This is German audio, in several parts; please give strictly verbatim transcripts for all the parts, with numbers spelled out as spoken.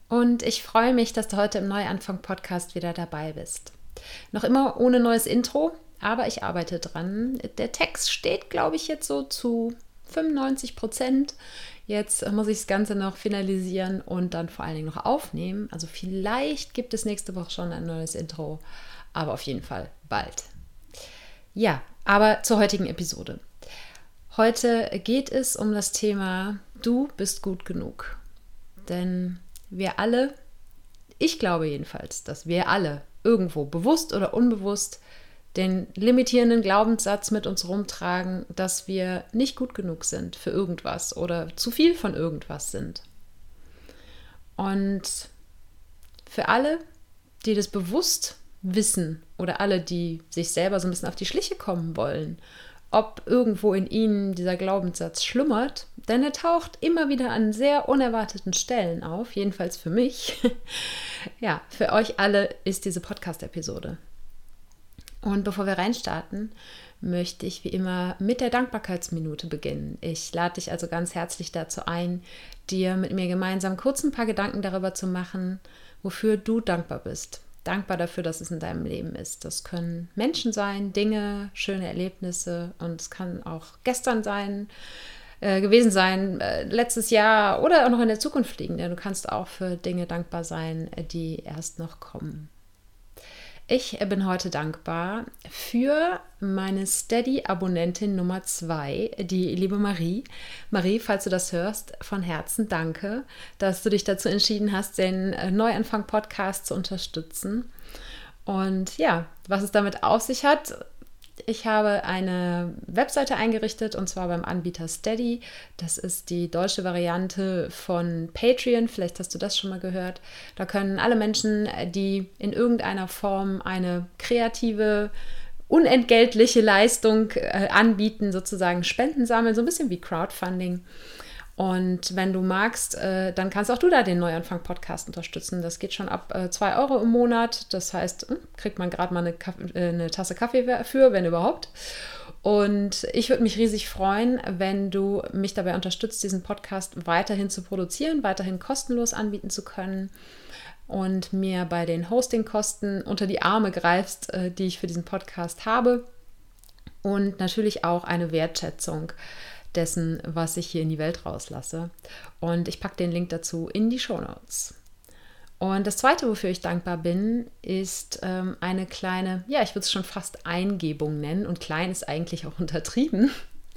und ich freue mich, dass du heute im Neuanfang-Podcast wieder dabei bist. Noch immer ohne neues Intro, aber ich arbeite dran. Der Text steht, glaube ich, jetzt so zu fünfundneunzig Prozent. Jetzt muss ich das Ganze noch finalisieren und dann vor allen Dingen noch aufnehmen. Also vielleicht gibt es nächste Woche schon ein neues Intro, aber auf jeden Fall bald. Ja, aber zur heutigen Episode. Heute geht es um das Thema Du bist gut genug. Denn wir alle, ich glaube jedenfalls, dass wir alle irgendwo bewusst oder unbewusst den limitierenden Glaubenssatz mit uns rumtragen, dass wir nicht gut genug sind für irgendwas oder zu viel von irgendwas sind. Und für alle, die das bewusst wissen oder alle, die sich selber so ein bisschen auf die Schliche kommen wollen, ob irgendwo in ihnen dieser Glaubenssatz schlummert, denn er taucht immer wieder an sehr unerwarteten Stellen auf, jedenfalls für mich. Ja, für euch alle ist diese Podcast-Episode. Und bevor wir reinstarten, möchte ich wie immer mit der Dankbarkeitsminute beginnen. Ich lade dich also ganz herzlich dazu ein, dir mit mir gemeinsam kurz ein paar Gedanken darüber zu machen, wofür du dankbar bist. Dankbar dafür, dass es in deinem Leben ist. Das können Menschen sein, Dinge, schöne Erlebnisse und es kann auch gestern sein, äh, gewesen sein, äh, letztes Jahr oder auch noch in der Zukunft liegen. Denn du kannst auch für Dinge dankbar sein, die erst noch kommen. Ich bin heute dankbar für meine Steady-Abonnentin Nummer zwei, die liebe Marie. Marie, falls du das hörst, von Herzen danke, dass du dich dazu entschieden hast, den Neuanfang-Podcast zu unterstützen. Und ja, was es damit auf sich hat, ich habe eine Webseite eingerichtet und zwar beim Anbieter Steady. Das ist die deutsche Variante von Patreon. Vielleicht hast du das schon mal gehört. Da können alle Menschen, die in irgendeiner Form eine kreative, unentgeltliche Leistung äh, anbieten, sozusagen Spenden sammeln, so ein bisschen wie Crowdfunding. Und wenn du magst, äh, dann kannst auch du da den Neuanfang-Podcast unterstützen. Das geht schon ab äh, zwei Euro im Monat. Das heißt, kriegt man gerade mal eine, Kaffee, äh, eine Tasse Kaffee für, wenn überhaupt. Und ich würde mich riesig freuen, wenn du mich dabei unterstützt, diesen Podcast weiterhin zu produzieren, weiterhin kostenlos anbieten zu können und mir bei den Hostingkosten unter die Arme greifst, äh, die ich für diesen Podcast habe. Und natürlich auch eine Wertschätzung dessen, was ich hier in die Welt rauslasse. Und ich packe den Link dazu in die Shownotes. Und das Zweite, wofür ich dankbar bin, ist ähm, eine kleine, ja, ich würde es schon fast Eingebung nennen. Und klein ist eigentlich auch untertrieben.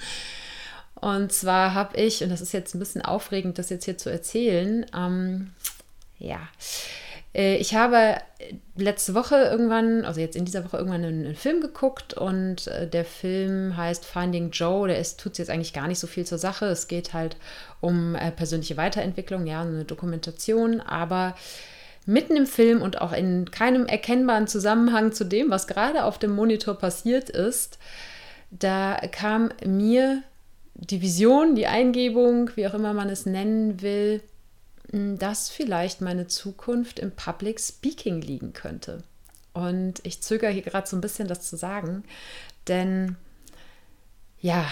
Und zwar habe ich, und das ist jetzt ein bisschen aufregend, das jetzt hier zu erzählen, ähm, ja, ich habe letzte Woche irgendwann, also jetzt in dieser Woche irgendwann einen, einen Film geguckt und der Film heißt Finding Joe. Der ist, tut jetzt eigentlich gar nicht so viel zur Sache. Es geht halt um äh, persönliche Weiterentwicklung, ja, eine Dokumentation, aber mitten im Film und auch in keinem erkennbaren Zusammenhang zu dem, was gerade auf dem Monitor passiert ist, da kam mir die Vision, die Eingebung, wie auch immer man es nennen will, dass vielleicht meine Zukunft im Public Speaking liegen könnte. Und ich zögere hier gerade so ein bisschen, das zu sagen, denn ja,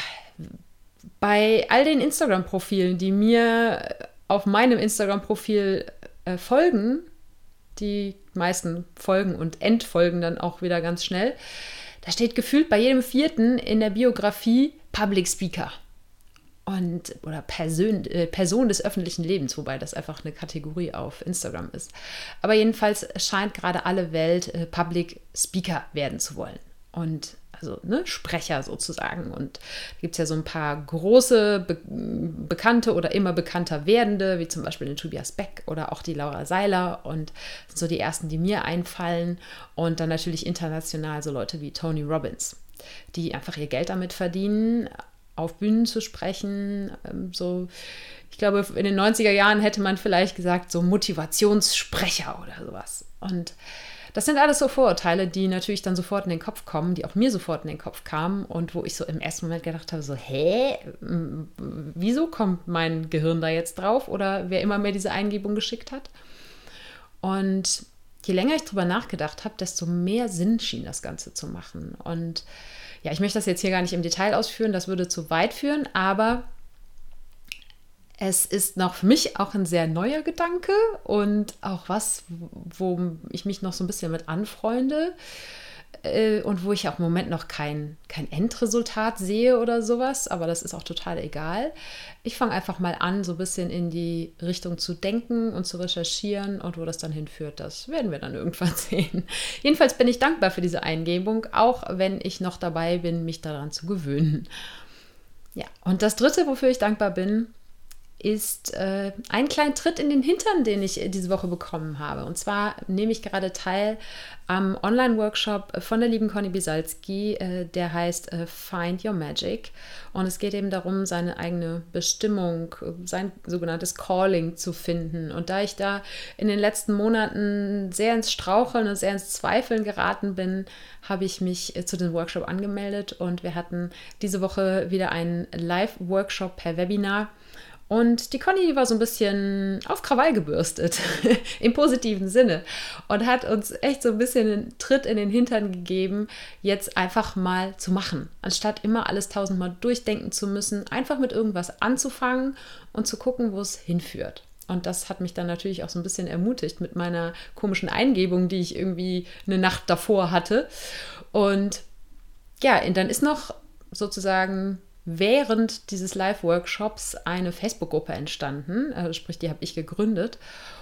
bei all den Instagram-Profilen, die mir auf meinem Instagram-Profil äh, folgen, die meisten folgen und entfolgen dann auch wieder ganz schnell, da steht gefühlt bei jedem vierten in der Biografie Public Speaker. Und, oder Person, äh, Person des öffentlichen Lebens, wobei das einfach eine Kategorie auf Instagram ist. Aber jedenfalls scheint gerade alle Welt äh, Public Speaker werden zu wollen. Und also ne, Sprecher sozusagen. Und da gibt es ja so ein paar große, be- bekannte oder immer bekannter werdende, wie zum Beispiel den Tobias Beck oder auch die Laura Seiler. Und das sind so die ersten, die mir einfallen. Und dann natürlich international so Leute wie Tony Robbins, die einfach ihr Geld damit verdienen, auf Bühnen zu sprechen, so, ich glaube, in den neunziger Jahren hätte man vielleicht gesagt, so Motivationssprecher oder sowas. Und das sind alles so Vorurteile, die natürlich dann sofort in den Kopf kommen, die auch mir sofort in den Kopf kamen und wo ich so im ersten Moment gedacht habe, so, hä, wieso kommt mein Gehirn da jetzt drauf? Oder wer immer mir diese Eingebung geschickt hat. Und je länger ich drüber nachgedacht habe, desto mehr Sinn schien das Ganze zu machen. Und ja, ich möchte das jetzt hier gar nicht im Detail ausführen, das würde zu weit führen, aber Es ist noch für mich auch ein sehr neuer Gedanke und auch was, wo ich mich noch so ein bisschen mit anfreunde äh, und wo ich auch im Moment noch kein, kein Endresultat sehe oder sowas, aber das ist auch total egal. Ich fange einfach mal an, so ein bisschen in die Richtung zu denken und zu recherchieren und wo das dann hinführt, das werden wir dann irgendwann sehen. Jedenfalls bin ich dankbar für diese Eingebung, auch wenn ich noch dabei bin, mich daran zu gewöhnen. Ja, und das Dritte, wofür ich dankbar bin, ist äh, ein kleiner Tritt in den Hintern, den ich diese Woche bekommen habe. Und zwar nehme ich gerade teil am Online-Workshop von der lieben Conny Bisalski, äh, der heißt äh, Find Your Magic. Und es geht eben darum, seine eigene Bestimmung, sein sogenanntes Calling zu finden. Und da ich da in den letzten Monaten sehr ins Straucheln und sehr ins Zweifeln geraten bin, habe ich mich äh, zu dem Workshop angemeldet. Und wir hatten diese Woche wieder einen Live-Workshop per Webinar. Und die Conny, die war so ein bisschen auf Krawall gebürstet, im positiven Sinne. Und hat uns echt so ein bisschen einen Tritt in den Hintern gegeben, jetzt einfach mal zu machen. Anstatt immer alles tausendmal durchdenken zu müssen, einfach mit irgendwas anzufangen und zu gucken, wo es hinführt. Und das hat mich dann natürlich auch so ein bisschen ermutigt mit meiner komischen Eingebung, die ich irgendwie eine Nacht davor hatte. Und ja, und dann ist noch sozusagen während dieses Live-Workshops eine Facebook-Gruppe entstanden, also sprich, die habe ich gegründet,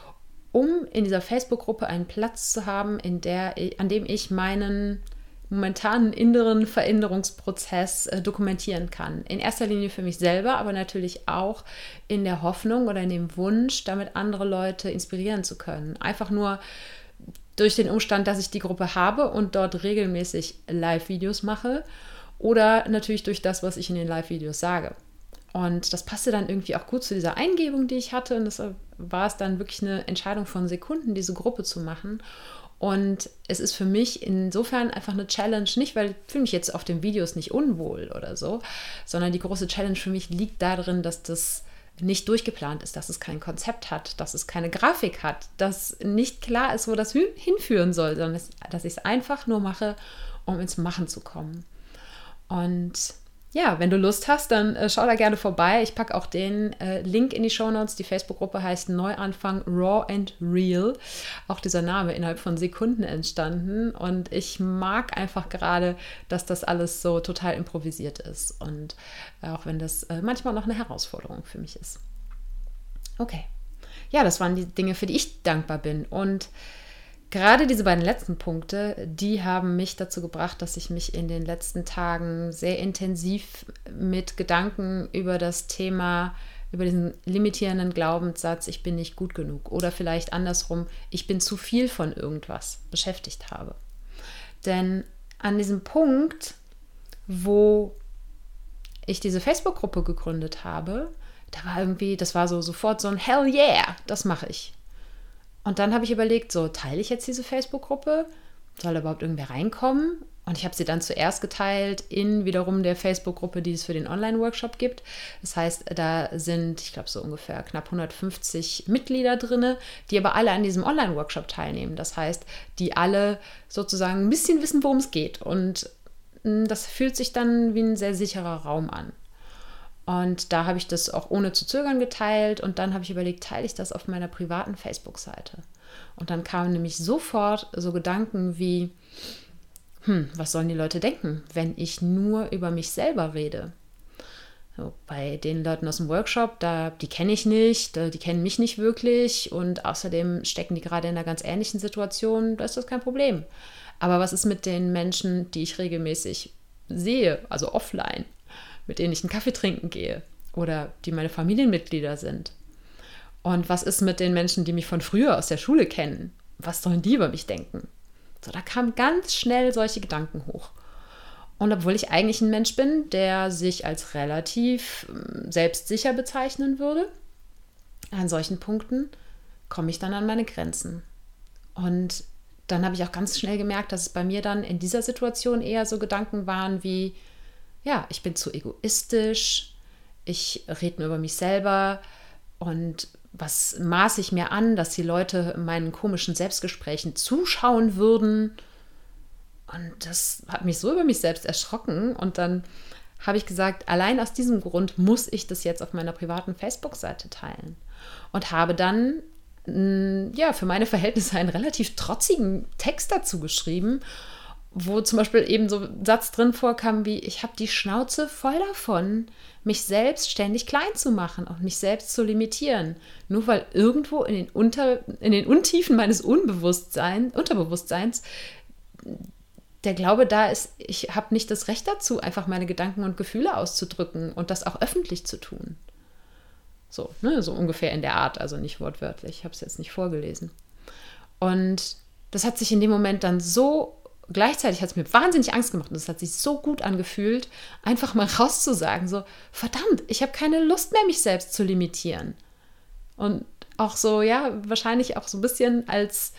um in dieser Facebook-Gruppe einen Platz zu haben, in der, an dem ich meinen momentanen inneren Veränderungsprozess äh, dokumentieren kann. In erster Linie für mich selber, aber natürlich auch in der Hoffnung oder in dem Wunsch, damit andere Leute inspirieren zu können. Einfach nur durch den Umstand, dass ich die Gruppe habe und dort regelmäßig Live-Videos mache, oder natürlich durch das, was ich in den Live-Videos sage. Und das passte dann irgendwie auch gut zu dieser Eingebung, die ich hatte. Und das war es dann wirklich eine Entscheidung von Sekunden, diese Gruppe zu machen. Und es ist für mich insofern einfach eine Challenge, nicht weil ich fühle mich jetzt auf den Videos nicht unwohl oder so, sondern die große Challenge für mich liegt darin, dass das nicht durchgeplant ist, dass es kein Konzept hat, dass es keine Grafik hat, dass nicht klar ist, wo das hinführen soll, sondern dass ich es einfach nur mache, um ins Machen zu kommen. Und ja, wenn du Lust hast, dann äh, schau da gerne vorbei. Ich packe auch den äh, Link in die Shownotes. Die Facebook-Gruppe heißt Neuanfang Raw and Real. Auch dieser Name innerhalb von Sekunden entstanden. Und ich mag einfach gerade, dass das alles so total improvisiert ist. Und äh, auch wenn das äh, manchmal noch eine Herausforderung für mich ist. Okay. Ja, das waren die Dinge, für die ich dankbar bin. Und gerade diese beiden letzten Punkte, die haben mich dazu gebracht, dass ich mich in den letzten Tagen sehr intensiv mit Gedanken über das Thema, über diesen limitierenden Glaubenssatz, ich bin nicht gut genug oder vielleicht andersrum, ich bin zu viel von irgendwas beschäftigt habe. Denn an diesem Punkt, wo ich diese Facebook-Gruppe gegründet habe, da war irgendwie, das war so sofort so ein Hell yeah, das mache ich. Und dann habe ich überlegt, so teile ich jetzt diese Facebook-Gruppe? Soll da überhaupt irgendwer reinkommen? Und ich habe sie dann zuerst geteilt in wiederum der Facebook-Gruppe, die es für den Online-Workshop gibt. Das heißt, da sind, ich glaube, so ungefähr knapp hundertfünfzig Mitglieder drin, die aber alle an diesem Online-Workshop teilnehmen. Das heißt, die alle sozusagen ein bisschen wissen, worum es geht. Und das fühlt sich dann wie ein sehr sicherer Raum an. Und da habe ich das auch ohne zu zögern geteilt und dann habe ich überlegt, teile ich das auf meiner privaten Facebook-Seite. Und dann kamen nämlich sofort so Gedanken wie, hm, was sollen die Leute denken, wenn ich nur über mich selber rede? So, bei den Leuten aus dem Workshop, da, die kenne ich nicht, die kennen mich nicht wirklich und außerdem stecken die gerade in einer ganz ähnlichen Situation, da ist das kein Problem. Aber was ist mit den Menschen, die ich regelmäßig sehe, also offline? Mit denen ich einen Kaffee trinken gehe oder die meine Familienmitglieder sind. Und was ist mit den Menschen, die mich von früher aus der Schule kennen? Was sollen die über mich denken? So, da kamen ganz schnell solche Gedanken hoch. Und obwohl ich eigentlich ein Mensch bin, der sich als relativ selbstsicher bezeichnen würde, an solchen Punkten komme ich dann an meine Grenzen. Und dann habe ich auch ganz schnell gemerkt, dass es bei mir dann in dieser Situation eher so Gedanken waren wie, ja, ich bin zu egoistisch, ich rede nur über mich selber und was maße ich mir an, dass die Leute meinen komischen Selbstgesprächen zuschauen würden. Und das hat mich so über mich selbst erschrocken und dann habe ich gesagt, allein aus diesem Grund muss ich das jetzt auf meiner privaten Facebook-Seite teilen. Und habe dann mh, ja, für meine Verhältnisse einen relativ trotzigen Text dazu geschrieben, wo zum Beispiel eben so ein Satz drin vorkam wie, ich habe die Schnauze voll davon, mich selbst ständig klein zu machen und mich selbst zu limitieren. Nur weil irgendwo in den, Unter, in den Untiefen meines Unbewusstseins, Unterbewusstseins der Glaube da ist, ich habe nicht das Recht dazu, einfach meine Gedanken und Gefühle auszudrücken und das auch öffentlich zu tun. So, ne, so ungefähr in der Art, also nicht wortwörtlich, ich habe es jetzt nicht vorgelesen. Und das hat sich in dem Moment dann so, gleichzeitig hat es mir wahnsinnig Angst gemacht und es hat sich so gut angefühlt, einfach mal rauszusagen, so, verdammt, ich habe keine Lust mehr, mich selbst zu limitieren. Und auch so, ja, wahrscheinlich auch so ein bisschen als,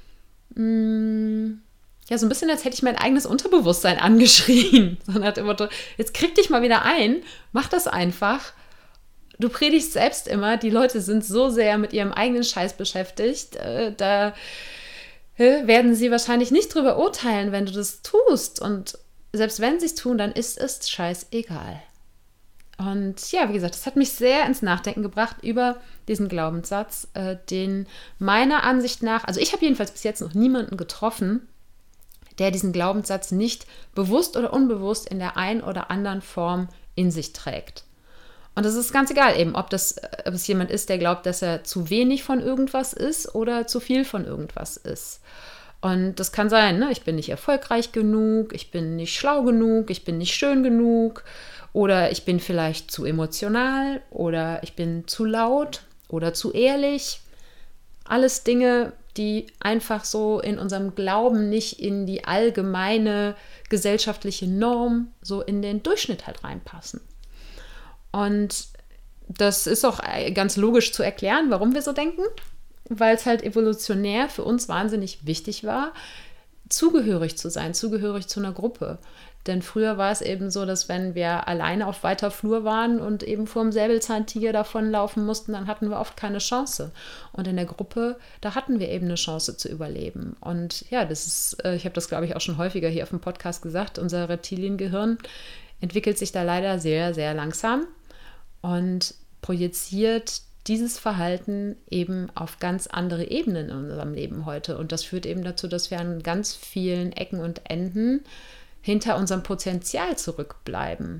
mh, ja, so ein bisschen, als hätte ich mein eigenes Unterbewusstsein angeschrien. So nach dem Motto, jetzt krieg dich mal wieder ein, mach das einfach. Du predigst selbst immer, die Leute sind so sehr mit ihrem eigenen Scheiß beschäftigt, äh, da äh, werden sie wahrscheinlich nicht drüber urteilen, wenn du das tust. Und selbst wenn sie es tun, dann ist es scheißegal. Und ja, wie gesagt, das hat mich sehr ins Nachdenken gebracht über diesen Glaubenssatz, äh, den meiner Ansicht nach, also ich habe jedenfalls bis jetzt noch niemanden getroffen, der diesen Glaubenssatz nicht bewusst oder unbewusst in der einen oder anderen Form in sich trägt. Und das ist ganz egal eben, ob das ob es jemand ist, der glaubt, dass er zu wenig von irgendwas ist oder zu viel von irgendwas ist. Und das kann sein, ne? Ich bin nicht erfolgreich genug, ich bin nicht schlau genug, ich bin nicht schön genug oder ich bin vielleicht zu emotional oder ich bin zu laut oder zu ehrlich. Alles Dinge, die einfach so in unserem Glauben nicht in die allgemeine gesellschaftliche Norm, so in den Durchschnitt halt reinpassen. Und das ist auch ganz logisch zu erklären, warum wir so denken, weil es halt evolutionär für uns wahnsinnig wichtig war, zugehörig zu sein, zugehörig zu einer Gruppe. Denn früher war es eben so, dass wenn wir alleine auf weiter Flur waren und eben vor dem Säbelzahntiger davonlaufen mussten, dann hatten wir oft keine Chance. Und in der Gruppe, da hatten wir eben eine Chance zu überleben. Und ja, das ist, ich habe das, glaube ich, auch schon häufiger hier auf dem Podcast gesagt, unser Reptiliengehirn entwickelt sich da leider sehr, sehr langsam und projiziert dieses Verhalten eben auf ganz andere Ebenen in unserem Leben heute. Und das führt eben dazu, dass wir an ganz vielen Ecken und Enden hinter unserem Potenzial zurückbleiben.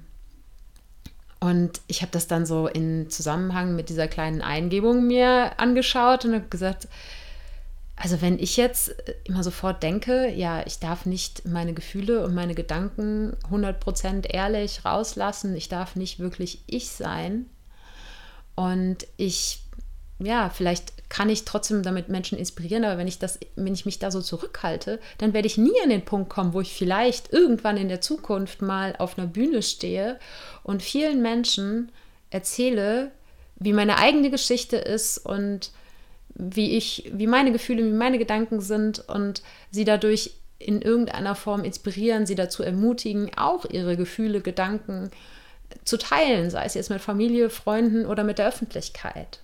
Und ich habe das dann so in Zusammenhang mit dieser kleinen Eingebung mir angeschaut und habe gesagt, also wenn ich jetzt immer sofort denke, ja, ich darf nicht meine Gefühle und meine Gedanken hundert Prozent ehrlich rauslassen, ich darf nicht wirklich ich sein und ich, ja, vielleicht kann ich trotzdem damit Menschen inspirieren, aber wenn ich das, wenn ich mich da so zurückhalte, dann werde ich nie an den Punkt kommen, wo ich vielleicht irgendwann in der Zukunft mal auf einer Bühne stehe und vielen Menschen erzähle, wie meine eigene Geschichte ist und wie ich, wie meine Gefühle, wie meine Gedanken sind und sie dadurch in irgendeiner Form inspirieren, sie dazu ermutigen, auch ihre Gefühle, Gedanken zu teilen, sei es jetzt mit Familie, Freunden oder mit der Öffentlichkeit.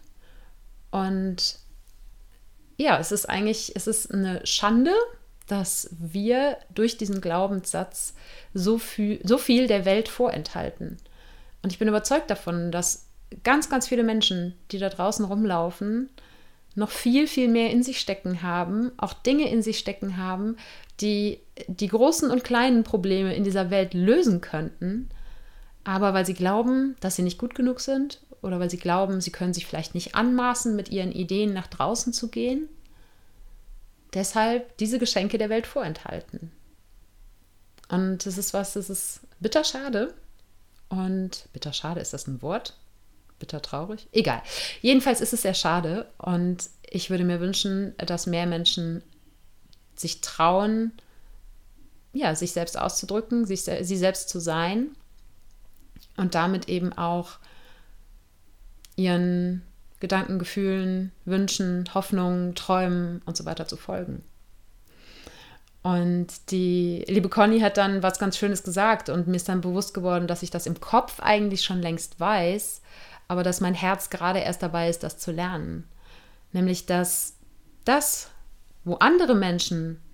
Und ja, es ist eigentlich, es ist eine Schande, dass wir durch diesen Glaubenssatz so viel, so viel der Welt vorenthalten. Und ich bin überzeugt davon, dass ganz, ganz viele Menschen, die da draußen rumlaufen, noch viel, viel mehr in sich stecken haben, auch Dinge in sich stecken haben, die die großen und kleinen Probleme in dieser Welt lösen könnten, aber weil sie glauben, dass sie nicht gut genug sind oder weil sie glauben, sie können sich vielleicht nicht anmaßen, mit ihren Ideen nach draußen zu gehen, deshalb diese Geschenke der Welt vorenthalten. Und das ist was, das ist bitter schade. Und bitter schade, ist das ein Wort? Bitter traurig? Egal. Jedenfalls ist es sehr schade und ich würde mir wünschen, dass mehr Menschen sich trauen, ja, sich selbst auszudrücken, sich, sie selbst zu sein und damit eben auch ihren Gedanken, Gefühlen, Wünschen, Hoffnungen, Träumen und so weiter zu folgen. Und die liebe Conny hat dann was ganz Schönes gesagt und mir ist dann bewusst geworden, dass ich das im Kopf eigentlich schon längst weiß, aber dass mein Herz gerade erst dabei ist, das zu lernen. Nämlich, dass das, wo andere Menschen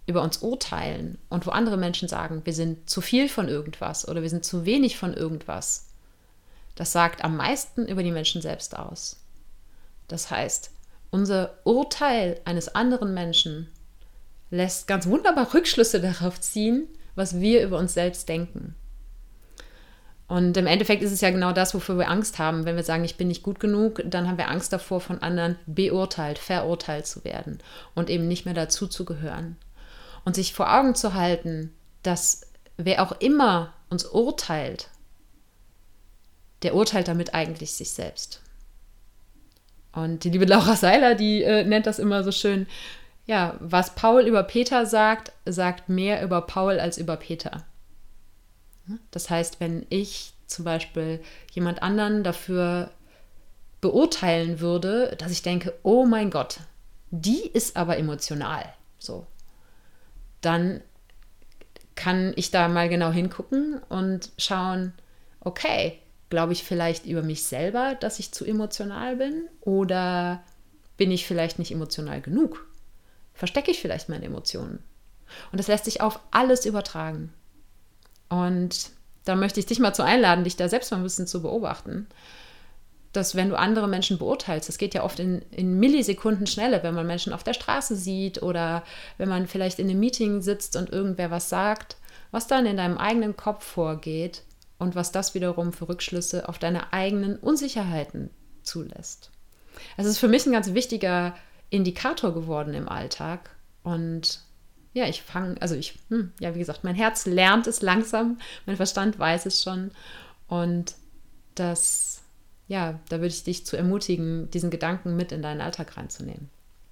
über uns urteilen und wo andere Menschen sagen, wir sind zu viel von irgendwas oder wir sind zu wenig von irgendwas, das sagt am meisten über die Menschen selbst aus. Das heißt, unser Urteil eines anderen Menschen lässt ganz wunderbar Rückschlüsse darauf ziehen, was wir über uns selbst denken. Und im Endeffekt ist es ja genau das, wofür wir Angst haben. Wenn wir sagen, ich bin nicht gut genug, dann haben wir Angst davor, von anderen beurteilt, verurteilt zu werden und eben nicht mehr dazu zu gehören. Und sich vor Augen zu halten, dass wer auch immer uns urteilt, der urteilt damit eigentlich sich selbst. Und die liebe Laura Seiler, die äh, nennt das immer so schön, ja, was Paul über Peter sagt, sagt mehr über Paul als über Peter. Das heißt, wenn ich zum Beispiel jemand anderen dafür beurteilen würde, dass ich denke, oh mein Gott, die ist aber emotional, so, dann kann ich da mal genau hingucken und schauen, okay, glaube ich vielleicht über mich selber, dass ich zu emotional bin, oder bin ich vielleicht nicht emotional genug? Verstecke ich vielleicht meine Emotionen? Und das lässt sich auf alles übertragen. Und da möchte ich dich mal zu einladen, dich da selbst mal ein bisschen zu beobachten, dass wenn du andere Menschen beurteilst, das geht ja oft in, in Millisekunden Schnelle, wenn man Menschen auf der Straße sieht oder wenn man vielleicht in einem Meeting sitzt und irgendwer was sagt, was dann in deinem eigenen Kopf vorgeht und was das wiederum für Rückschlüsse auf deine eigenen Unsicherheiten zulässt. Es ist für mich ein ganz wichtiger Indikator geworden im Alltag und ja, ich fange, also ich, hm, ja, wie gesagt, mein Herz lernt es langsam, mein Verstand weiß es schon und das, ja, da würde ich dich zu ermutigen, diesen Gedanken mit in deinen Alltag reinzunehmen.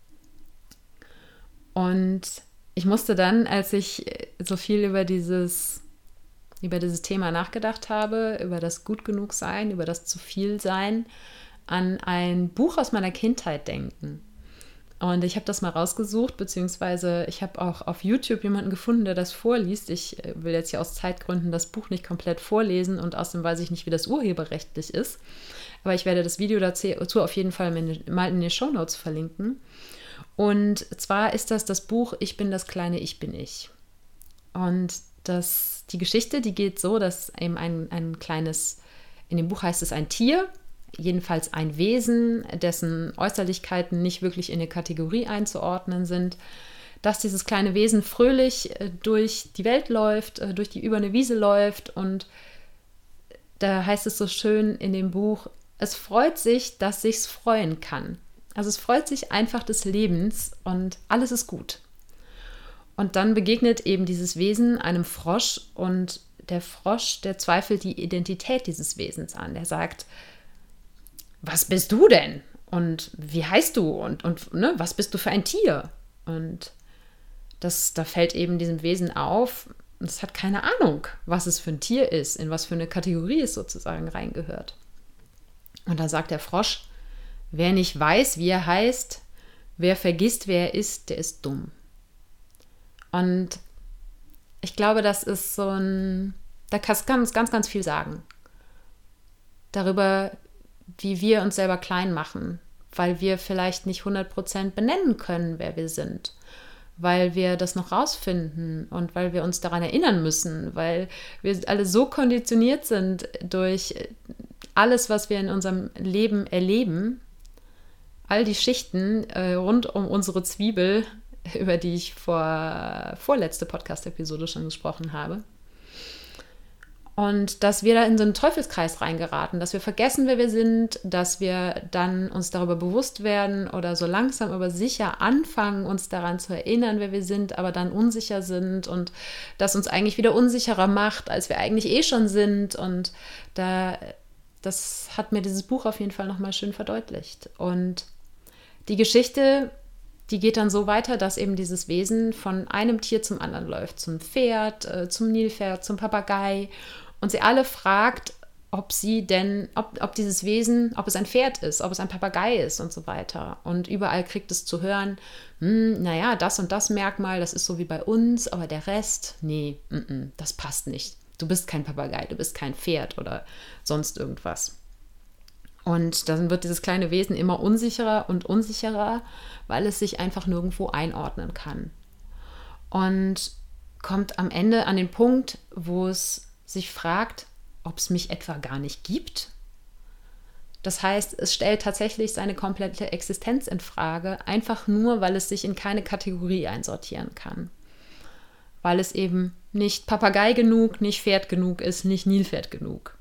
Und ich musste dann, als ich so viel über dieses, über dieses Thema nachgedacht habe, über das Gut-Genug-Sein, über das Zu-viel-Sein, an ein Buch aus meiner Kindheit denken. Und ich habe das mal rausgesucht, beziehungsweise ich habe auch auf YouTube jemanden gefunden, der das vorliest. Ich will jetzt hier aus Zeitgründen das Buch nicht komplett vorlesen und außerdem weiß ich nicht, wie das urheberrechtlich ist. Aber ich werde das Video dazu auf jeden Fall mal in den Shownotes verlinken. Und zwar ist das das Buch Ich bin das kleine Ich bin ich. Und das, die Geschichte, die geht so, dass eben ein, ein kleines, in dem Buch heißt es ein Tier, jedenfalls ein Wesen, dessen Äußerlichkeiten nicht wirklich in eine Kategorie einzuordnen sind, dass dieses kleine Wesen fröhlich durch die Welt läuft, durch die über eine Wiese läuft und da heißt es so schön in dem Buch, es freut sich, dass sich's freuen kann. Also es freut sich einfach des Lebens und alles ist gut. Und dann begegnet eben dieses Wesen einem Frosch und der Frosch, der zweifelt die Identität dieses Wesens an. Der sagt, was bist du denn? Und wie heißt du? Und, und ne, was bist du für ein Tier? Und das, da fällt eben diesem Wesen auf, es hat keine Ahnung, was es für ein Tier ist, in was für eine Kategorie es sozusagen reingehört. Und dann sagt der Frosch, wer nicht weiß, wie er heißt, wer vergisst, wer er ist, der ist dumm. Und ich glaube, das ist so ein, da kann es ganz, ganz, ganz viel sagen. Darüber, wie wir uns selber klein machen, weil wir vielleicht nicht hundert Prozent benennen können, wer wir sind, weil wir das noch rausfinden und weil wir uns daran erinnern müssen, weil wir alle so konditioniert sind durch alles, was wir in unserem Leben erleben, all die Schichten äh, rund um unsere Zwiebel, über die ich vor vorletzte Podcast-Episode schon gesprochen habe. Und dass wir da in so einen Teufelskreis reingeraten, dass wir vergessen, wer wir sind, dass wir dann uns darüber bewusst werden oder so langsam aber sicher anfangen, uns daran zu erinnern, wer wir sind, aber dann unsicher sind und das uns eigentlich wieder unsicherer macht, als wir eigentlich eh schon sind. Und da, das hat mir dieses Buch auf jeden Fall nochmal schön verdeutlicht. Und die Geschichte, die geht dann so weiter, dass eben dieses Wesen von einem Tier zum anderen läuft, zum Pferd, äh, zum Nilpferd, zum Papagei. Und sie alle fragt, ob sie denn, ob, ob dieses Wesen, ob es ein Pferd ist, ob es ein Papagei ist und so weiter. Und überall kriegt es zu hören, hm, naja, das und das Merkmal, das ist so wie bei uns, aber der Rest, nee, m -m, das passt nicht. Du bist kein Papagei, du bist kein Pferd oder sonst irgendwas. Und dann wird dieses kleine Wesen immer unsicherer und unsicherer, weil es sich einfach nirgendwo einordnen kann. und kommt am Ende an den Punkt, wo es sich fragt, ob es mich etwa gar nicht gibt. Das heißt, es stellt tatsächlich seine komplette Existenz in Frage, einfach nur, weil es sich in keine Kategorie einsortieren kann. Weil es eben nicht Papagei genug, nicht Pferd genug ist, nicht Nilpferd genug.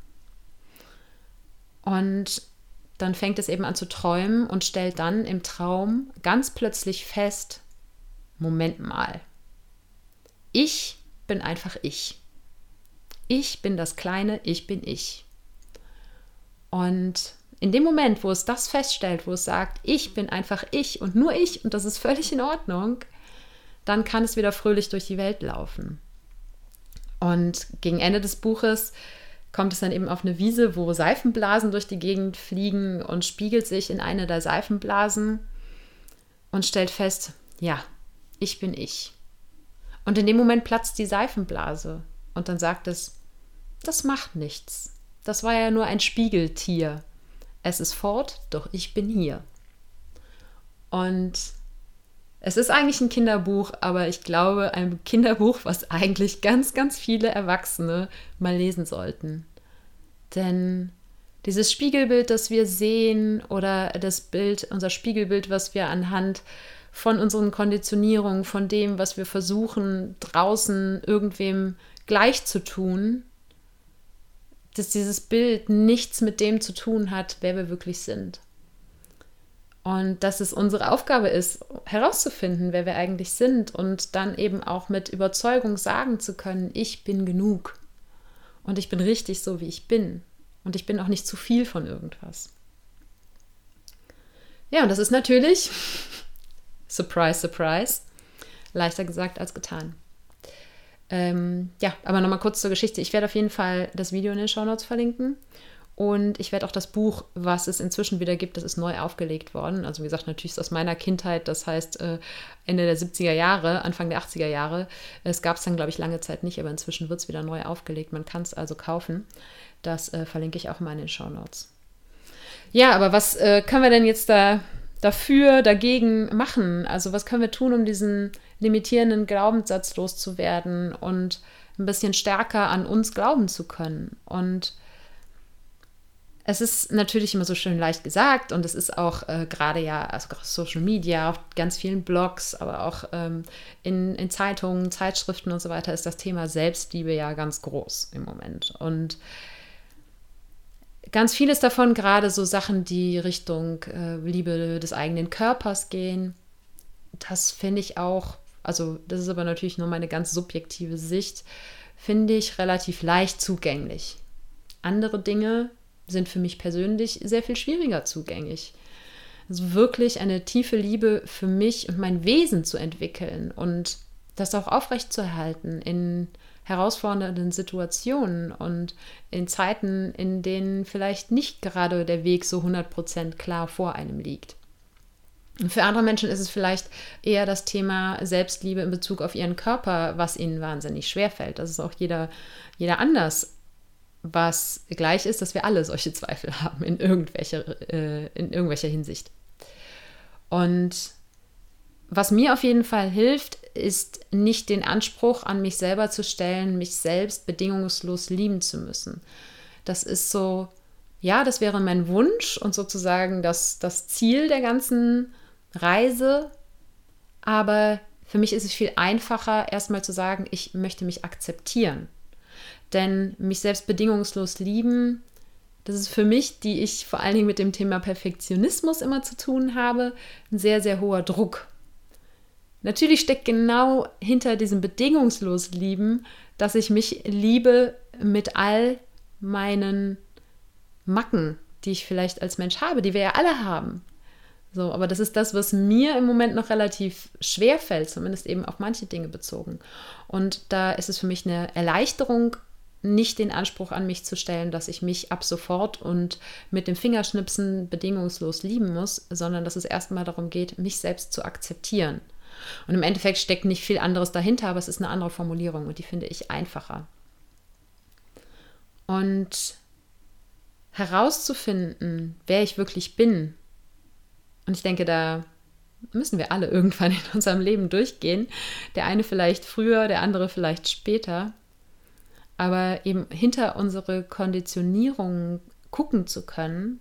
Und dann fängt es eben an zu träumen und stellt dann im Traum ganz plötzlich fest, Moment mal, ich bin einfach ich. Ich bin das kleine Ich bin ich. Und in dem Moment, wo es das feststellt, wo es sagt, ich bin einfach ich und nur ich und das ist völlig in Ordnung, dann kann es wieder fröhlich durch die Welt laufen. Und gegen Ende des Buches kommt es dann eben auf eine Wiese, wo Seifenblasen durch die Gegend fliegen und spiegelt sich in eine der Seifenblasen und stellt fest, ja, ich bin ich. Und in dem Moment platzt die Seifenblase und dann sagt es, das macht nichts. Das war ja nur ein Spiegeltier. Es ist fort, doch ich bin hier. Und es ist eigentlich ein Kinderbuch, aber ich glaube, ein Kinderbuch, was eigentlich ganz, ganz viele Erwachsene mal lesen sollten. Denn dieses Spiegelbild, das wir sehen, oder das Bild, unser Spiegelbild, was wir anhand von unseren Konditionierungen, von dem, was wir versuchen, draußen irgendwem gleich zu tun, dass dieses Bild nichts mit dem zu tun hat, wer wir wirklich sind. Und dass es unsere Aufgabe ist, herauszufinden, wer wir eigentlich sind und dann eben auch mit Überzeugung sagen zu können, ich bin genug und ich bin richtig so, wie ich bin und ich bin auch nicht zu viel von irgendwas. Ja, und das ist natürlich, surprise, surprise, leichter gesagt als getan. Ähm, ja, aber nochmal kurz zur Geschichte. Ich werde auf jeden Fall das Video in den Shownotes verlinken. Und ich werde auch das Buch, was es inzwischen wieder gibt, das ist neu aufgelegt worden. Also wie gesagt, natürlich ist es aus meiner Kindheit, das heißt äh, Ende der siebziger Jahre, Anfang der achtziger Jahre. Es gab es dann, glaube ich, lange Zeit nicht, aber inzwischen wird es wieder neu aufgelegt. Man kann es also kaufen. Das äh, verlinke ich auch mal in den Shownotes. Ja, aber was äh, können wir denn jetzt da dafür, dagegen machen? Also was können wir tun, um diesen limitierenden Glaubenssatz loszuwerden und ein bisschen stärker an uns glauben zu können? Und es ist natürlich immer so schön leicht gesagt und es ist auch äh, gerade ja, also Social Media, auf ganz vielen Blogs, aber auch ähm, in, in Zeitungen, Zeitschriften und so weiter ist das Thema Selbstliebe ja ganz groß im Moment. Und ganz vieles davon, gerade so Sachen, die Richtung äh, Liebe des eigenen Körpers gehen, das finde ich auch, also das ist aber natürlich nur meine ganz subjektive Sicht, finde ich relativ leicht zugänglich. Andere Dinge sind für mich persönlich sehr viel schwieriger zugänglich. Also wirklich eine tiefe Liebe für mich und mein Wesen zu entwickeln und das auch aufrechtzuerhalten in herausfordernden Situationen und in Zeiten, in denen vielleicht nicht gerade der Weg so hundert Prozent klar vor einem liegt. Und für andere Menschen ist es vielleicht eher das Thema Selbstliebe in Bezug auf ihren Körper, was ihnen wahnsinnig schwerfällt. Das ist auch jeder, jeder anders. Was gleich ist, dass wir alle solche Zweifel haben in irgendwelcher, äh, in irgendwelcher Hinsicht. Und was mir auf jeden Fall hilft, ist nicht den Anspruch an mich selber zu stellen, mich selbst bedingungslos lieben zu müssen. Das ist so, ja, das wäre mein Wunsch und sozusagen das, das Ziel der ganzen Reise. Aber für mich ist es viel einfacher, erstmal zu sagen, ich möchte mich akzeptieren. Denn mich selbst bedingungslos lieben, das ist für mich, die ich vor allen Dingen mit dem Thema Perfektionismus immer zu tun habe, ein sehr, sehr hoher Druck. Natürlich steckt genau hinter diesem bedingungslos Lieben, dass ich mich liebe mit all meinen Macken, die ich vielleicht als Mensch habe, die wir ja alle haben. So, aber das ist das, was mir im Moment noch relativ schwer fällt, zumindest eben auf manche Dinge bezogen. Und da ist es für mich eine Erleichterung, nicht den Anspruch an mich zu stellen, dass ich mich ab sofort und mit dem Fingerschnipsen bedingungslos lieben muss, sondern dass es erstmal darum geht, mich selbst zu akzeptieren. Und im Endeffekt steckt nicht viel anderes dahinter, aber es ist eine andere Formulierung und die finde ich einfacher. Und herauszufinden, wer ich wirklich bin, und ich denke, da müssen wir alle irgendwann in unserem Leben durchgehen. Der eine vielleicht früher, der andere vielleicht später. Aber eben hinter unsere Konditionierung gucken zu können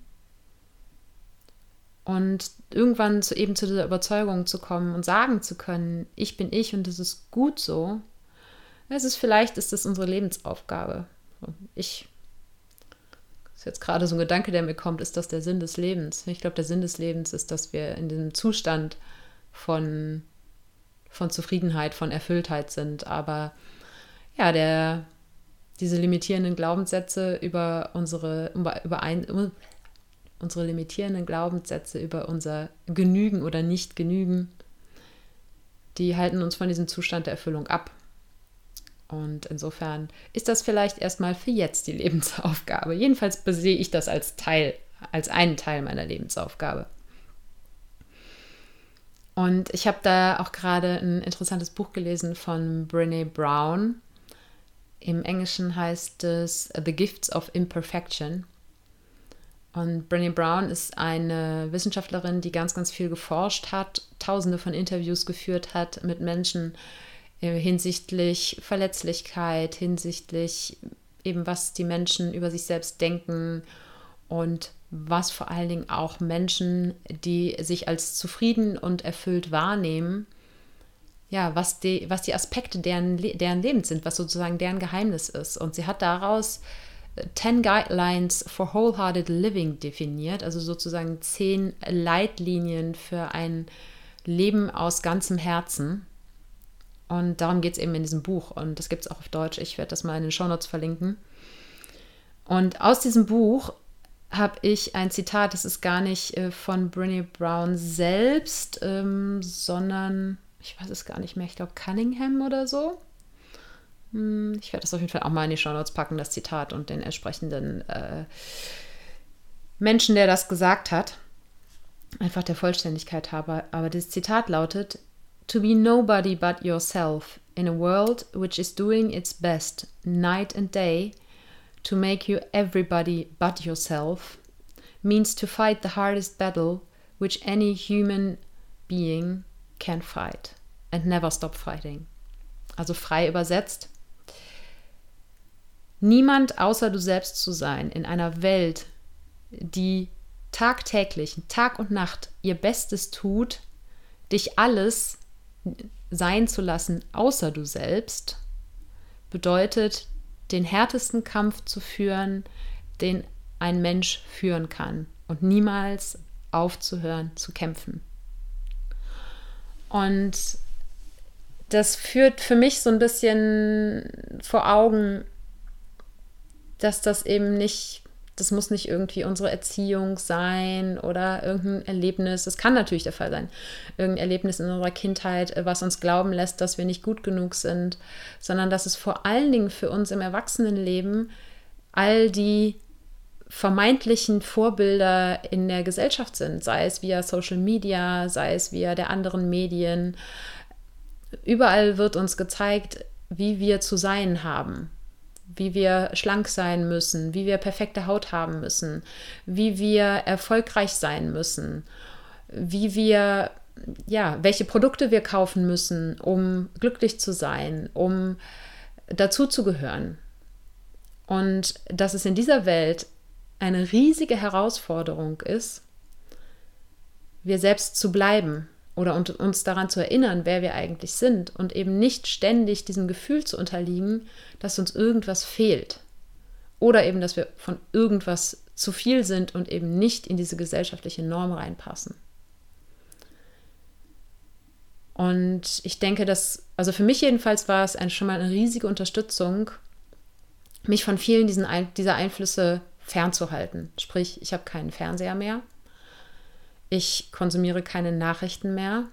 und irgendwann zu, eben zu dieser Überzeugung zu kommen und sagen zu können, ich bin ich und es ist gut so. Es ist vielleicht, ist das unsere Lebensaufgabe. Ich, das ist jetzt gerade so ein Gedanke, der mir kommt, ist das der Sinn des Lebens? Ich glaube, der Sinn des Lebens ist, dass wir in diesem Zustand von, von Zufriedenheit, von Erfülltheit sind. Aber ja, der, diese limitierenden Glaubenssätze über unsere, über ein, unsere limitierenden Glaubenssätze über unser Genügen oder Nicht-Genügen, die halten uns von diesem Zustand der Erfüllung ab. Und insofern ist das vielleicht erstmal für jetzt die Lebensaufgabe. Jedenfalls sehe ich das als Teil, als einen Teil meiner Lebensaufgabe. Und ich habe da auch gerade ein interessantes Buch gelesen von Brené Brown. Im Englischen heißt es The Gifts of Imperfection. Und Brené Brown ist eine Wissenschaftlerin, die ganz, ganz viel geforscht hat, tausende von Interviews geführt hat mit Menschen hinsichtlich Verletzlichkeit, hinsichtlich eben, was die Menschen über sich selbst denken und was vor allen Dingen auch Menschen, die sich als zufrieden und erfüllt wahrnehmen, ja, was die, was die Aspekte deren, deren Lebens sind, was sozusagen deren Geheimnis ist. Und sie hat daraus ten Guidelines for Wholehearted Living definiert, also sozusagen zehn Leitlinien für ein Leben aus ganzem Herzen. Und darum geht es eben in diesem Buch. Und das gibt es auch auf Deutsch. Ich werde das mal in den Shownotes verlinken. Und aus diesem Buch habe ich ein Zitat, das ist gar nicht äh, von Brené Brown selbst, ähm, sondern, ich weiß es gar nicht mehr, ich glaube Cunningham oder so. Hm, ich werde das auf jeden Fall auch mal in die Shownotes packen, das Zitat und den entsprechenden äh, Menschen, der das gesagt hat. Einfach der Vollständigkeit halber. Aber das Zitat lautet: To be nobody but yourself in a world which is doing its best night and day to make you everybody but yourself means to fight the hardest battle which any human being can fight and never stop fighting. Also frei übersetzt: Niemand außer du selbst zu sein in einer Welt, die tagtäglich, Tag und Nacht ihr Bestes tut, dich alles sein zu lassen, außer du selbst, bedeutet, den härtesten Kampf zu führen, den ein Mensch führen kann und niemals aufzuhören zu kämpfen. Und das führt für mich so ein bisschen vor Augen, dass das eben nicht, das muss nicht irgendwie unsere Erziehung sein oder irgendein Erlebnis. Das kann natürlich der Fall sein. Irgendein Erlebnis in unserer Kindheit, was uns glauben lässt, dass wir nicht gut genug sind, sondern dass es vor allen Dingen für uns im Erwachsenenleben all die vermeintlichen Vorbilder in der Gesellschaft sind, sei es via Social Media, sei es via der anderen Medien. Überall wird uns gezeigt, wie wir zu sein haben. Wie wir schlank sein müssen, wie wir perfekte Haut haben müssen, wie wir erfolgreich sein müssen, wie wir, ja, welche Produkte wir kaufen müssen, um glücklich zu sein, um dazuzugehören. Und dass es in dieser Welt eine riesige Herausforderung ist, wir selbst zu bleiben oder uns daran zu erinnern, wer wir eigentlich sind und eben nicht ständig diesem Gefühl zu unterliegen, dass uns irgendwas fehlt oder eben, dass wir von irgendwas zu viel sind und eben nicht in diese gesellschaftliche Norm reinpassen. Und ich denke, dass, also für mich jedenfalls war es ein, schon mal eine riesige Unterstützung, mich von vielen diesen, dieser Einflüsse fernzuhalten. Sprich, ich habe keinen Fernseher mehr. Ich konsumiere keine Nachrichten mehr.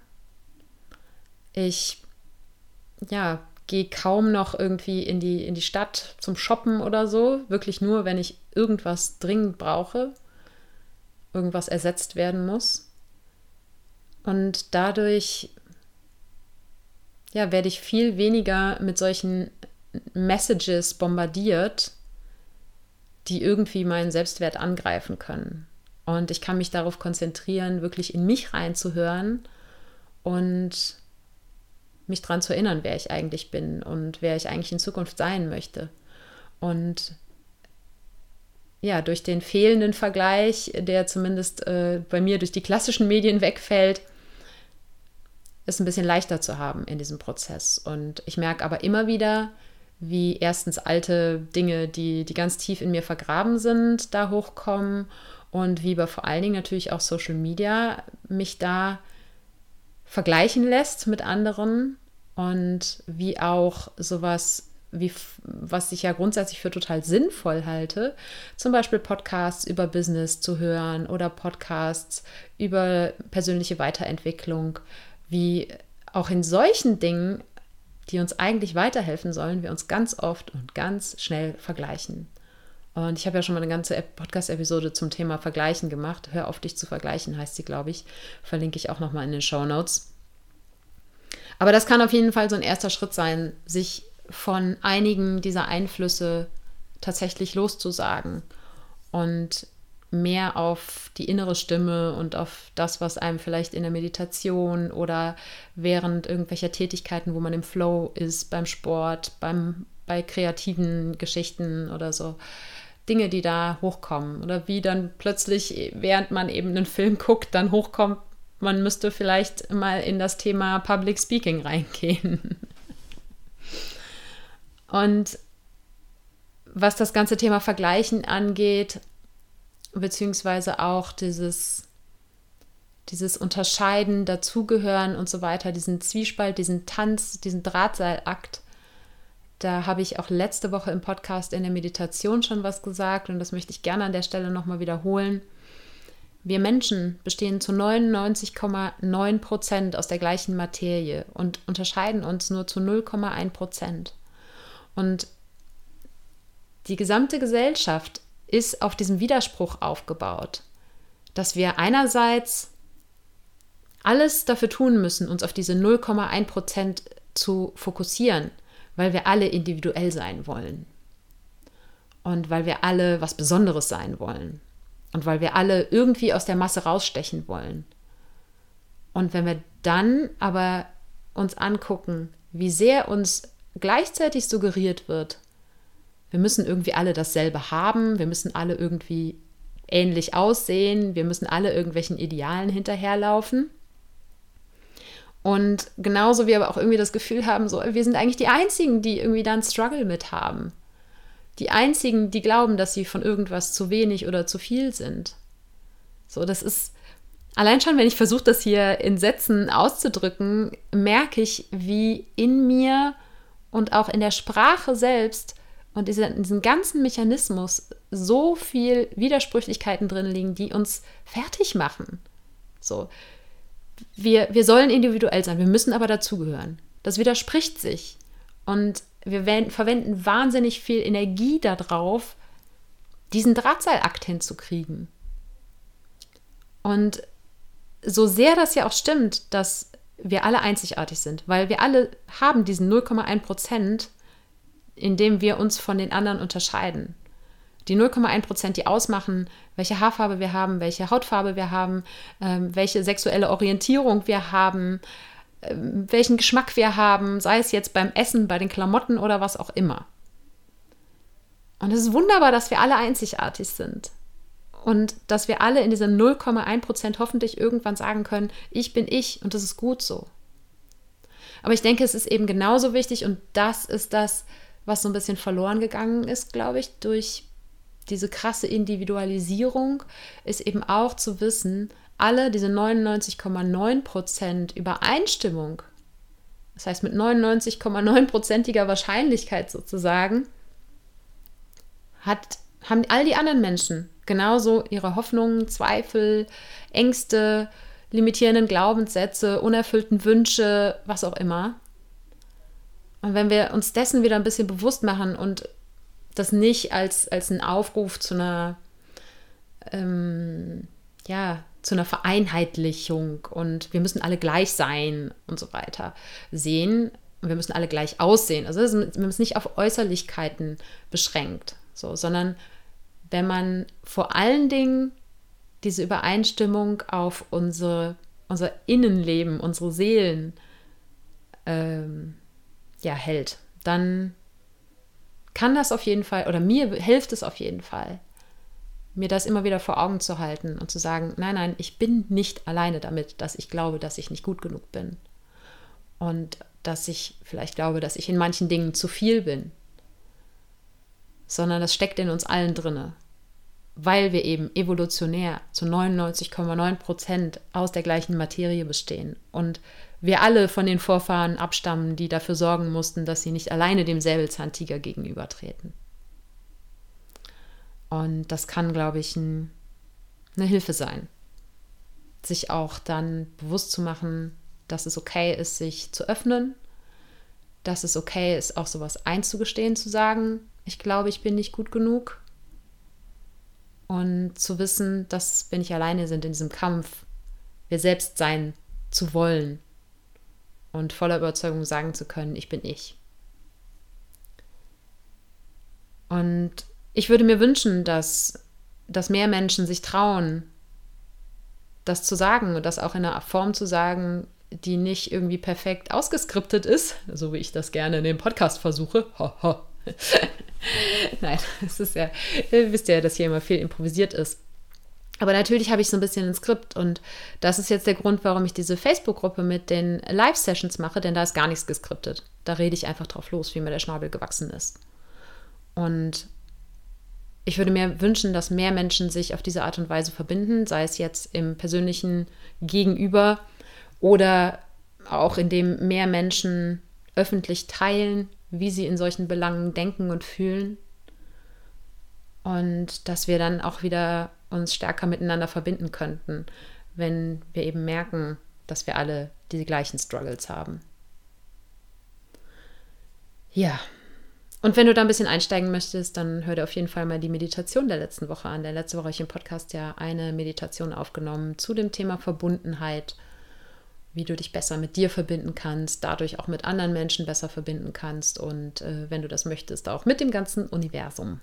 Ich ja, gehe kaum noch irgendwie in die, in die Stadt zum Shoppen oder so. Wirklich nur, wenn ich irgendwas dringend brauche, irgendwas ersetzt werden muss. Und dadurch ja, werde ich viel weniger mit solchen Messages bombardiert, die irgendwie meinen Selbstwert angreifen können. Und ich kann mich darauf konzentrieren, wirklich in mich reinzuhören und mich daran zu erinnern, wer ich eigentlich bin und wer ich eigentlich in Zukunft sein möchte. Und ja, durch den fehlenden Vergleich, der zumindest äh, bei mir durch die klassischen Medien wegfällt, ist ein bisschen leichter zu haben in diesem Prozess. Und ich merke aber immer wieder, wie erstens alte Dinge, die, die ganz tief in mir vergraben sind, da hochkommen und wie aber vor allen Dingen natürlich auch Social Media mich da vergleichen lässt mit anderen und wie auch sowas, wie, was ich ja grundsätzlich für total sinnvoll halte, zum Beispiel Podcasts über Business zu hören oder Podcasts über persönliche Weiterentwicklung, wie auch in solchen Dingen, die uns eigentlich weiterhelfen sollen, wir uns ganz oft und ganz schnell vergleichen. Und ich habe ja schon mal eine ganze Podcast-Episode zum Thema Vergleichen gemacht. Hör auf, dich zu vergleichen, heißt sie, glaube ich. Verlinke ich auch nochmal in den Shownotes. Aber das kann auf jeden Fall so ein erster Schritt sein, sich von einigen dieser Einflüsse tatsächlich loszusagen und mehr auf die innere Stimme und auf das, was einem vielleicht in der Meditation oder während irgendwelcher Tätigkeiten, wo man im Flow ist, beim Sport, beim, bei kreativen Geschichten oder so, Dinge, die da hochkommen. Oder wie dann plötzlich, während man eben einen Film guckt, dann hochkommt, man müsste vielleicht mal in das Thema Public Speaking reingehen. Und was das ganze Thema Vergleichen angeht, beziehungsweise auch dieses, dieses Unterscheiden, Dazugehören und so weiter, diesen Zwiespalt, diesen Tanz, diesen Drahtseilakt, da habe ich auch letzte Woche im Podcast in der Meditation schon was gesagt und das möchte ich gerne an der Stelle nochmal wiederholen. Wir Menschen bestehen zu neunundneunzig Komma neun Prozent aus der gleichen Materie und unterscheiden uns nur zu null Komma eins Prozent. Und die gesamte Gesellschaft ist auf diesem Widerspruch aufgebaut, dass wir einerseits alles dafür tun müssen, uns auf diese null Komma eins Prozent zu fokussieren, weil wir alle individuell sein wollen und weil wir alle was Besonderes sein wollen und weil wir alle irgendwie aus der Masse rausstechen wollen. Und wenn wir dann aber uns angucken, wie sehr uns gleichzeitig suggeriert wird, wir müssen irgendwie alle dasselbe haben, wir müssen alle irgendwie ähnlich aussehen, wir müssen alle irgendwelchen Idealen hinterherlaufen. Und genauso wie aber auch irgendwie das Gefühl haben, so, wir sind eigentlich die Einzigen, die irgendwie da einen Struggle mit haben. Die Einzigen, die glauben, dass sie von irgendwas zu wenig oder zu viel sind. So, das ist, allein schon, wenn ich versuche, das hier in Sätzen auszudrücken, merke ich, wie in mir und auch in der Sprache selbst und in diesem ganzen Mechanismus so viel Widersprüchlichkeiten drin liegen, die uns fertig machen. So, wir, wir sollen individuell sein, wir müssen aber dazugehören. Das widerspricht sich. Und wir verwenden wahnsinnig viel Energie darauf, diesen Drahtseilakt hinzukriegen. Und so sehr das ja auch stimmt, dass wir alle einzigartig sind, weil wir alle haben diesen null Komma eins Prozent, in dem wir uns von den anderen unterscheiden. Die null Komma eins Prozent, die ausmachen, welche Haarfarbe wir haben, welche Hautfarbe wir haben, ähm, welche sexuelle Orientierung wir haben, ähm, welchen Geschmack wir haben, sei es jetzt beim Essen, bei den Klamotten oder was auch immer. Und es ist wunderbar, dass wir alle einzigartig sind. Und dass wir alle in diesem null Komma eins Prozent hoffentlich irgendwann sagen können, ich bin ich und das ist gut so. Aber ich denke, es ist eben genauso wichtig und das ist das, was so ein bisschen verloren gegangen ist, glaube ich, durch diese krasse Individualisierung, ist eben auch zu wissen, alle diese neunundneunzig Komma neun Prozent Übereinstimmung, das heißt mit neunundneunzig Komma neun Prozentiger Wahrscheinlichkeit sozusagen, hat, haben all die anderen Menschen genauso ihre Hoffnungen, Zweifel, Ängste, limitierenden Glaubenssätze, unerfüllten Wünsche, was auch immer. Und wenn wir uns dessen wieder ein bisschen bewusst machen und das nicht als, als einen Aufruf zu einer, ähm, ja, zu einer Vereinheitlichung und wir müssen alle gleich sein und so weiter sehen und wir müssen alle gleich aussehen. Also wir haben es nicht auf Äußerlichkeiten beschränkt, so, sondern wenn man vor allen Dingen diese Übereinstimmung auf unsere, unser Innenleben, unsere Seelen ähm, ja, hält, dann kann das auf jeden Fall, oder mir hilft es auf jeden Fall, mir das immer wieder vor Augen zu halten und zu sagen, nein, nein, ich bin nicht alleine damit, dass ich glaube, dass ich nicht gut genug bin. Und dass ich vielleicht glaube, dass ich in manchen Dingen zu viel bin. Sondern das steckt in uns allen drinne. Weil wir eben evolutionär zu neunundneunzig Komma neun Prozent aus der gleichen Materie bestehen. Und wir alle von den Vorfahren abstammen, die dafür sorgen mussten, dass sie nicht alleine dem Säbelzahntiger gegenübertreten. Und das kann, glaube ich, ein, eine Hilfe sein, sich auch dann bewusst zu machen, dass es okay ist, sich zu öffnen, dass es okay ist, auch sowas einzugestehen, zu sagen, ich glaube, ich bin nicht gut genug. Und zu wissen, dass wir nicht alleine sind in diesem Kampf, wir selbst sein zu wollen und voller Überzeugung sagen zu können, ich bin ich. Und ich würde mir wünschen, dass, dass mehr Menschen sich trauen, das zu sagen und das auch in einer Form zu sagen, die nicht irgendwie perfekt ausgeskriptet ist, so wie ich das gerne in dem Podcast versuche. Ho, ho. Nein, es ist ja, ihr wisst ja, dass hier immer viel improvisiert ist. Aber natürlich habe ich so ein bisschen ein Skript und das ist jetzt der Grund, warum ich diese Facebook-Gruppe mit den Live-Sessions mache, denn da ist gar nichts geskriptet. Da rede ich einfach drauf los, wie mir der Schnabel gewachsen ist. Und ich würde mir wünschen, dass mehr Menschen sich auf diese Art und Weise verbinden, sei es jetzt im persönlichen Gegenüber oder auch indem mehr Menschen öffentlich teilen, wie sie in solchen Belangen denken und fühlen. Und dass wir dann auch wieder uns stärker miteinander verbinden könnten, wenn wir eben merken, dass wir alle die gleichen Struggles haben. Ja. Und wenn du da ein bisschen einsteigen möchtest, dann hör dir auf jeden Fall mal die Meditation der letzten Woche an. Denn letzte Woche habe ich im Podcast ja eine Meditation aufgenommen zu dem Thema Verbundenheit, wie du dich besser mit dir verbinden kannst, dadurch auch mit anderen Menschen besser verbinden kannst und äh, wenn du das möchtest, auch mit dem ganzen Universum.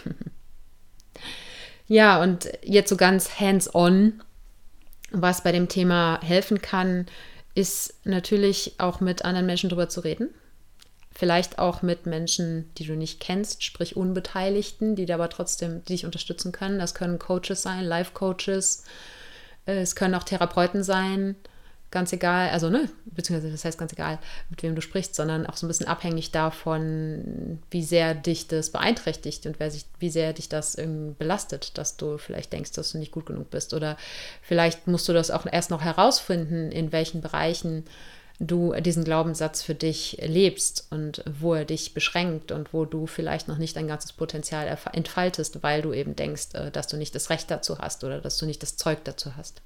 Ja, und jetzt so ganz hands-on, was bei dem Thema helfen kann, ist natürlich auch mit anderen Menschen drüber zu reden. Vielleicht auch mit Menschen, die du nicht kennst, sprich Unbeteiligten, die dir aber trotzdem die dich unterstützen können. Das können Coaches sein, Life-Coaches, es können auch Therapeuten sein, ganz egal, also ne, beziehungsweise das heißt ganz egal, mit wem du sprichst, sondern auch so ein bisschen abhängig davon, wie sehr dich das beeinträchtigt und wer sich, wie sehr dich das irgendwie belastet, dass du vielleicht denkst, dass du nicht gut genug bist. Oder vielleicht musst du das auch erst noch herausfinden, in welchen Bereichen du diesen Glaubenssatz für dich lebst und wo er dich beschränkt und wo du vielleicht noch nicht dein ganzes Potenzial entfaltest, weil du eben denkst, dass du nicht das Recht dazu hast oder dass du nicht das Zeug dazu hast.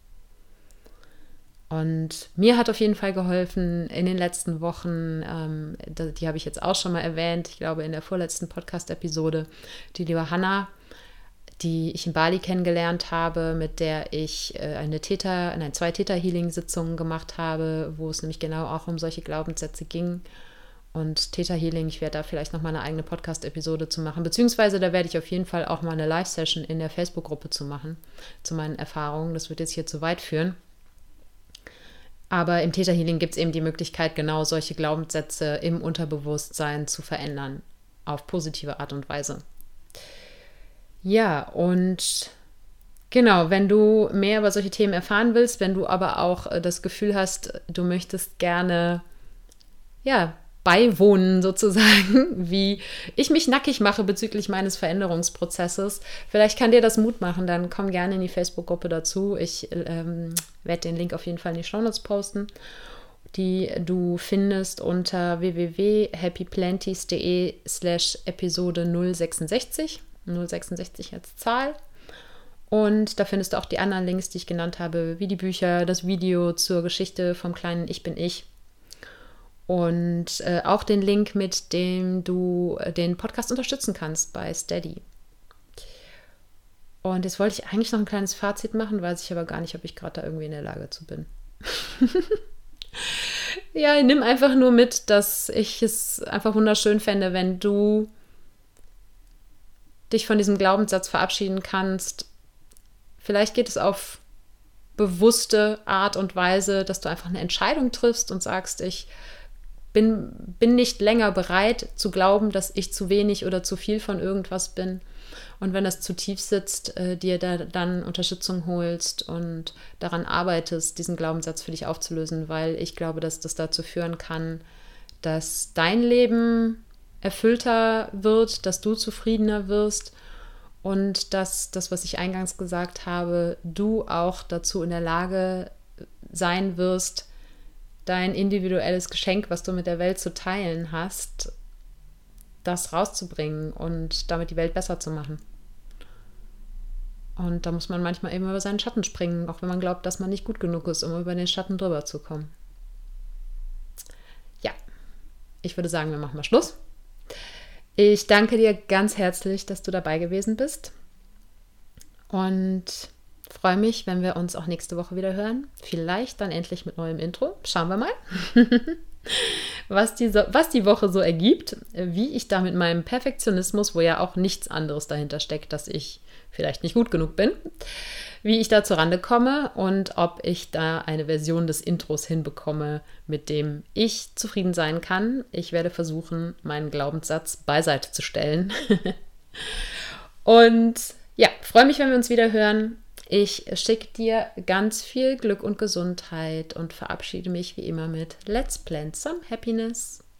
Und mir hat auf jeden Fall geholfen in den letzten Wochen, ähm, die habe ich jetzt auch schon mal erwähnt, ich glaube in der vorletzten Podcast-Episode, die liebe Hannah, die ich in Bali kennengelernt habe, mit der ich äh, eine Theta, nein, zwei Theta-Healing-Sitzungen gemacht habe, wo es nämlich genau auch um solche Glaubenssätze ging. Und Theta-Healing, ich werde da vielleicht nochmal eine eigene Podcast-Episode zu machen, beziehungsweise da werde ich auf jeden Fall auch mal eine Live-Session in der Facebook-Gruppe zu machen, zu meinen Erfahrungen. Das wird jetzt hier zu weit führen. Aber im Theta-Healing gibt es eben die Möglichkeit, genau solche Glaubenssätze im Unterbewusstsein zu verändern, auf positive Art und Weise. Ja, und genau, wenn du mehr über solche Themen erfahren willst, wenn du aber auch das Gefühl hast, du möchtest gerne, ja, beiwohnen sozusagen, wie ich mich nackig mache bezüglich meines Veränderungsprozesses. Vielleicht kann dir das Mut machen, dann komm gerne in die Facebook-Gruppe dazu. Ich ähm, werde den Link auf jeden Fall in die Shownotes posten, die du findest unter w w w punkt happyplanties punkt de slash Episode null sechsundsechzig, null sechsundsechzig als Zahl. Und da findest du auch die anderen Links, die ich genannt habe, wie die Bücher, das Video zur Geschichte vom kleinen Ich bin ich. Und äh, auch den Link, mit dem du äh, den Podcast unterstützen kannst bei Steady. Und jetzt wollte ich eigentlich noch ein kleines Fazit machen, weiß ich aber gar nicht, ob ich gerade da irgendwie in der Lage zu bin. Ja, nimm einfach nur mit, dass ich es einfach wunderschön fände, wenn du dich von diesem Glaubenssatz verabschieden kannst. Vielleicht geht es auf bewusste Art und Weise, dass du einfach eine Entscheidung triffst und sagst, ich bin, bin nicht länger bereit zu glauben, dass ich zu wenig oder zu viel von irgendwas bin. Und wenn das zu tief sitzt, äh, dir da dann Unterstützung holst und daran arbeitest, diesen Glaubenssatz für dich aufzulösen, weil ich glaube, dass das dazu führen kann, dass dein Leben erfüllter wird, dass du zufriedener wirst und dass das, was ich eingangs gesagt habe, du auch dazu in der Lage sein wirst, dein individuelles Geschenk, was du mit der Welt zu teilen hast, das rauszubringen und damit die Welt besser zu machen. Und da muss man manchmal eben über seinen Schatten springen, auch wenn man glaubt, dass man nicht gut genug ist, um über den Schatten drüber zu kommen. Ja, ich würde sagen, wir machen mal Schluss. Ich danke dir ganz herzlich, dass du dabei gewesen bist und freue mich, wenn wir uns auch nächste Woche wieder hören. Vielleicht dann endlich mit neuem Intro. Schauen wir mal, was die, so, was die Woche so ergibt, wie ich da mit meinem Perfektionismus, wo ja auch nichts anderes dahinter steckt, dass ich vielleicht nicht gut genug bin, wie ich da zurande komme und ob ich da eine Version des Intros hinbekomme, mit dem ich zufrieden sein kann. Ich werde versuchen, meinen Glaubenssatz beiseite zu stellen. Und ja, freue mich, wenn wir uns wieder hören. Ich schicke dir ganz viel Glück und Gesundheit und verabschiede mich wie immer mit Let's Plant some Happiness.